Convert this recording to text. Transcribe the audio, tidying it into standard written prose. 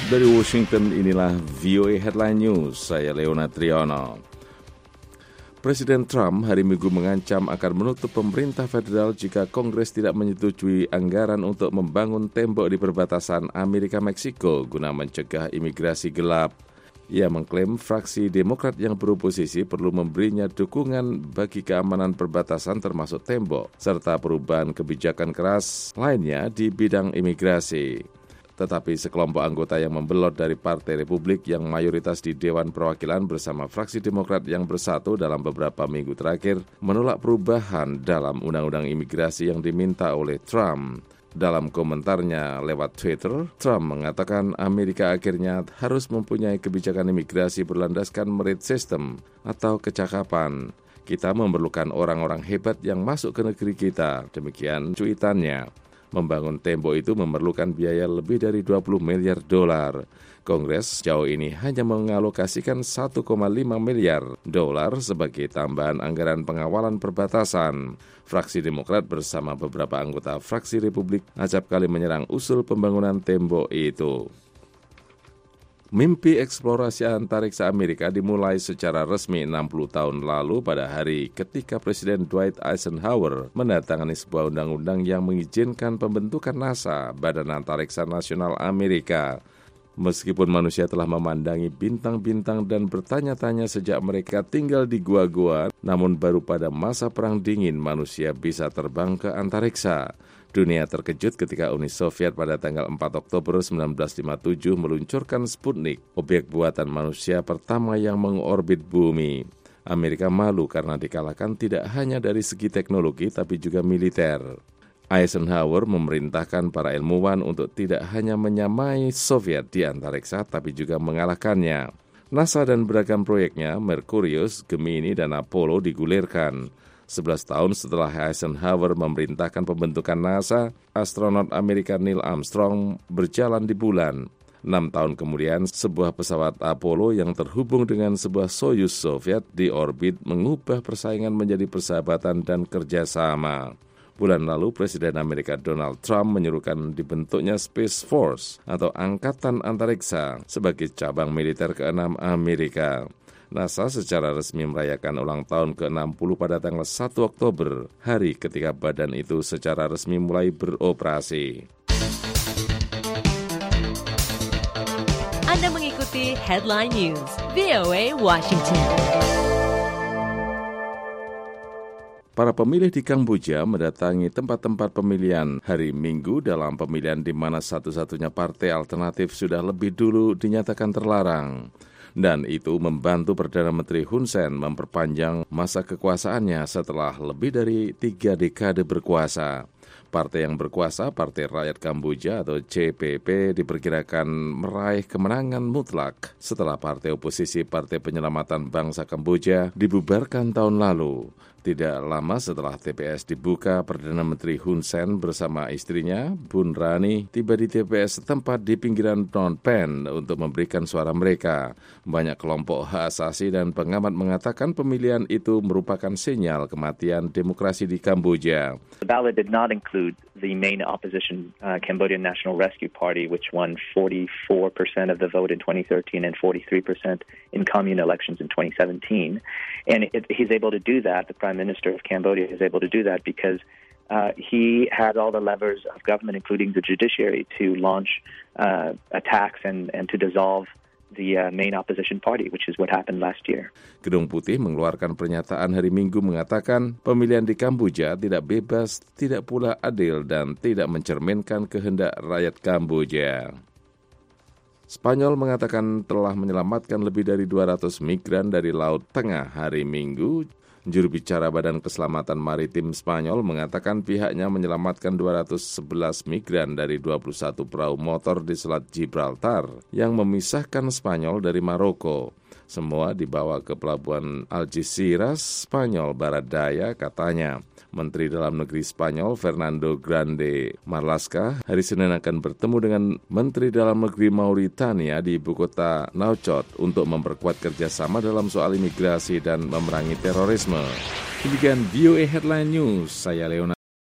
Dari Washington, inilah VOA Headline News, saya Leona Triyono. Presiden Trump hari Minggu mengancam akan menutup pemerintah federal jika Kongres tidak menyetujui anggaran untuk membangun tembok di perbatasan Amerika-Meksiko guna mencegah imigrasi gelap. Ia mengklaim fraksi Demokrat yang beroposisi perlu memberinya dukungan bagi keamanan perbatasan termasuk tembok, serta perubahan kebijakan keras lainnya di bidang imigrasi. Tetapi sekelompok anggota yang membelot dari Partai Republik yang mayoritas di Dewan Perwakilan bersama fraksi Demokrat yang bersatu dalam beberapa minggu terakhir menolak perubahan dalam undang-undang imigrasi yang diminta oleh Trump. Dalam komentarnya lewat Twitter, Trump mengatakan Amerika akhirnya harus mempunyai kebijakan imigrasi berlandaskan merit system atau kecakapan. Kita memerlukan orang-orang hebat yang masuk ke negeri kita, demikian cuitannya. Membangun tembok itu memerlukan biaya lebih dari 20 miliar dolar. Kongres sejauh ini hanya mengalokasikan 1,5 miliar dolar sebagai tambahan anggaran pengawalan perbatasan. Fraksi Demokrat bersama beberapa anggota fraksi Republik acap kali menyerang usul pembangunan tembok itu. Mimpi eksplorasi antariksa Amerika dimulai secara resmi 60 tahun lalu pada hari ketika Presiden Dwight Eisenhower menandatangani sebuah undang-undang yang mengizinkan pembentukan NASA, Badan Antariksa Nasional Amerika. Meskipun manusia telah memandangi bintang-bintang dan bertanya-tanya sejak mereka tinggal di gua-gua, namun baru pada masa Perang Dingin manusia bisa terbang ke antariksa. Dunia terkejut ketika Uni Soviet pada tanggal 4 Oktober 1957 meluncurkan Sputnik, objek buatan manusia pertama yang mengorbit bumi. Amerika malu karena dikalahkan tidak hanya dari segi teknologi tapi juga militer. Eisenhower memerintahkan para ilmuwan untuk tidak hanya menyamai Soviet di antariksa tapi juga mengalahkannya. NASA dan beragam proyeknya, Merkurius, Gemini, dan Apollo digulirkan. 11 tahun setelah Eisenhower memerintahkan pembentukan NASA, astronot Amerika Neil Armstrong berjalan di bulan. 6 tahun kemudian, sebuah pesawat Apollo yang terhubung dengan sebuah Soyuz Soviet di orbit mengubah persaingan menjadi persahabatan dan kerjasama. Bulan lalu, Presiden Amerika Donald Trump menyerukan dibentuknya Space Force atau Angkatan Antariksa sebagai cabang militer ke-6 Amerika. NASA secara resmi merayakan ulang tahun ke-60 pada tanggal 1 Oktober, hari ketika badan itu secara resmi mulai beroperasi. Anda mengikuti Headline News, VOA Washington. Para pemilih di Kamboja mendatangi tempat-tempat pemilihan hari Minggu dalam pemilihan di mana satu-satunya partai alternatif sudah lebih dulu dinyatakan terlarang. Dan itu membantu Perdana Menteri Hun Sen memperpanjang masa kekuasaannya setelah lebih dari 3 dekade berkuasa. Partai yang berkuasa, Partai Rakyat Kamboja atau CPP, diperkirakan meraih kemenangan mutlak setelah partai oposisi Partai Penyelamatan Bangsa Kamboja dibubarkan tahun lalu. Tidak lama setelah TPS dibuka, Perdana Menteri Hun Sen bersama istrinya, Bun Rani, tiba di TPS setempat di pinggiran Phnom Penh untuk memberikan suara mereka. Banyak kelompok hak asasi dan pengamat mengatakan pemilihan itu merupakan sinyal kematian demokrasi di Kamboja. The ballot did not include the main opposition, Cambodian National Rescue Party, which won 44% of the vote in 2013 and 43% in commune elections in 2017. And he's able to do that, the Prime Minister of Cambodia is able to do that because he had all the levers of government, including the judiciary, to launch attacks and to dissolve the main opposition party, which is what happened last year. Gedung Putih mengeluarkan pernyataan hari Minggu mengatakan pemilihan di Kamboja tidak bebas, tidak pula adil, dan tidak mencerminkan kehendak rakyat Kamboja. Spanyol mengatakan telah menyelamatkan lebih dari 200 migran dari Laut Tengah hari Minggu. Juru bicara Badan Keselamatan Maritim Spanyol mengatakan pihaknya menyelamatkan 211 migran dari 21 perahu motor di Selat Gibraltar yang memisahkan Spanyol dari Maroko. Semua dibawa ke pelabuhan Algeciras, Spanyol Barat Daya, katanya. Menteri Dalam Negeri Spanyol Fernando Grande Marlaska hari Senin akan bertemu dengan Menteri Dalam Negeri Mauritania di ibu kota Nouakchott untuk memperkuat kerjasama dalam soal imigrasi dan memerangi terorisme. Demikian VOA Headline News, saya Leona.